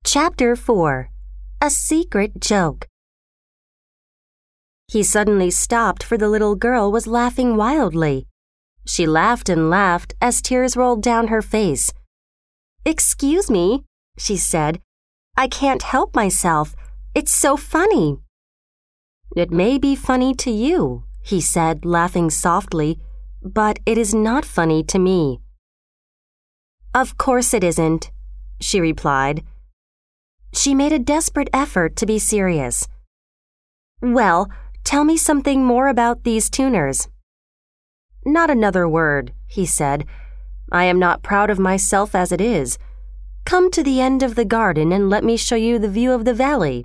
Chapter 4. A Secret Joke. He suddenly stopped, for the little girl was laughing wildly. She laughed and laughed as tears rolled down her face. "Excuse me," she said. "I can't help myself. It's so funny." "It may be funny to you," he said, laughing softly, "but it is not funny to me." "Of course it isn't," she replied. She made a desperate effort to be serious. "Well, tell me something more about these tuners." "Not another word," he said. "I am not proud of myself as it is. Come to the end of the garden and let me show you the view of the valley."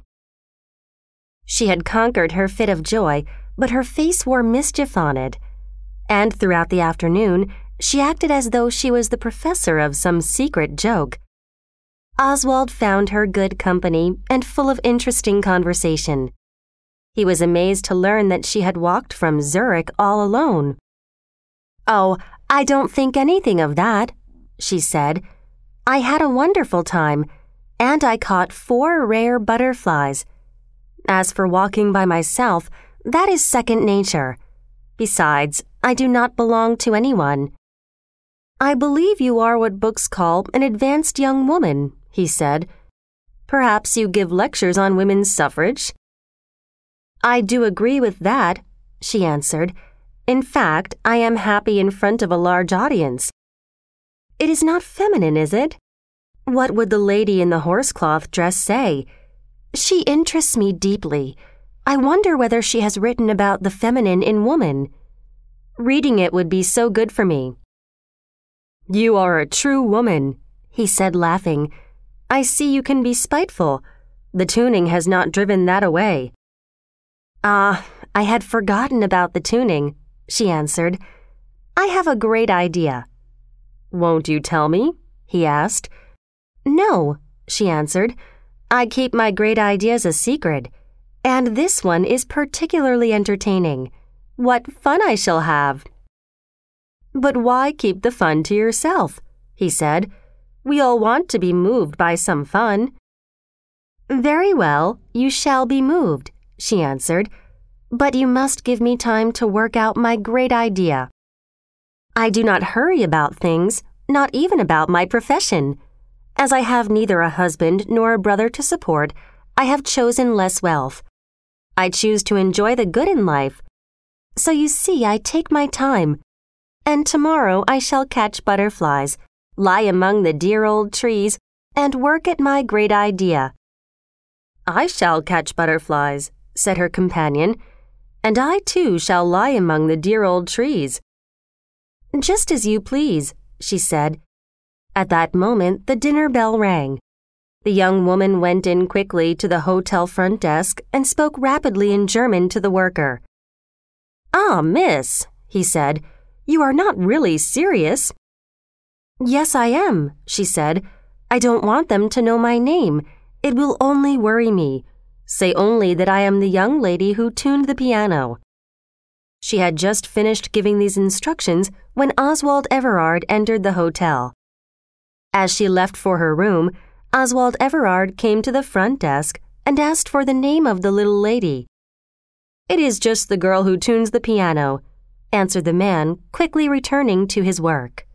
She had conquered her fit of joy, but her face wore mischief on it. And throughout the afternoon, she acted as though she was the professor of some secret joke. Oswald found her good company and full of interesting conversation. He was amazed to learn that she had walked from Zurich all alone. "Oh, I don't think anything of that," she said. "I had a wonderful time, and I caught 4 rare butterflies. As for walking by myself, that is second nature. Besides, I do not belong to anyone." "I believe you are what books call an advanced young woman," he said. "Perhaps you give lectures on women's suffrage?" "I do agree with that," she answered. "In fact, I am happy in front of a large audience." "It is not feminine, is it? What would the lady in the horsecloth dress say? She interests me deeply. I wonder whether she has written about the feminine in woman. Reading it would be so good for me." "You are a true woman," he said, laughing. "I see you can be spiteful. The tuning has not driven that away." "Ah, I had forgotten about the tuning," she answered. "I have a great idea." "Won't you tell me?" he asked. "No," she answered. "I keep my great ideas a secret, and this one is particularly entertaining. What fun I shall have!" "But why keep the fun to yourself?" he said. "We all want to be moved by some fun." "Very well, you shall be moved," she answered. "But you must give me time to work out my great idea. I do not hurry about things, not even about my profession. As I have neither a husband nor a brother to support, I have chosen less wealth. I choose to enjoy the good in life. So you see, I take my time. And tomorrow I shall catch butterflies, lie among the dear old trees, and work at my great idea." "I shall catch butterflies," said her companion, "and I too shall lie among the dear old trees." "Just as you please," she said. At that moment the dinner bell rang. The young woman went in quickly to the hotel front desk and spoke rapidly in German to the worker. "Ah, miss," he said, "you are not really serious?" "Yes, I am," she said. "I don't want them to know my name. It will only worry me. Say only that I am the young lady who tuned the piano." She had just finished giving these instructions when Oswald Everard entered the hotel. As she left for her room, Oswald Everard came to the front desk and asked for the name of the little lady. "It is just the girl who tunes the piano," answered the man, quickly returning to his work.